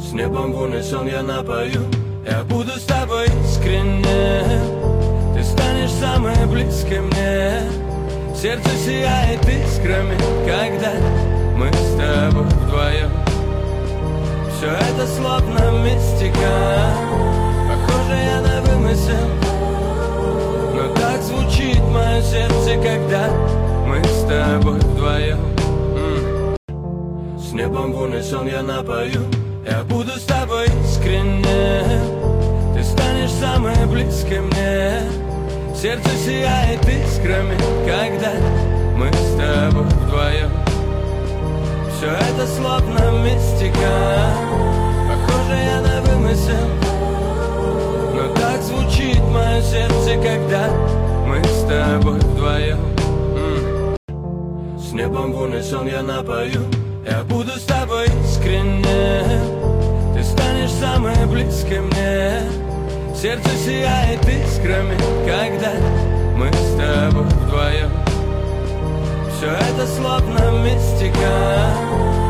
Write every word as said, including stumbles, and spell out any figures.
С небом в унисон я напою. Я буду с тобой искренне, ты станешь самой близкой мне. Сердце сияет искрами, когда мы с тобой вдвоем. Все это словно мистика, похоже я на вымысел, но так звучит мое сердце, когда мы с тобой вдвоем. М-м. С небом в унисон я напою. Я буду с тобой искренне, ты станешь самой близкой мне. Сердце сияет искрами, когда мы с тобой вдвоем. Все это словно мистика, похоже я на вымысел, но так звучит мое сердце, когда мы с тобой вдвоем. М-м. С небом в унисон я напою. Я буду с тобой искренне, ты станешь самой близкой мне. Сердце сияет искрами, когда мы с тобой вдвоем. Все это словно мистика,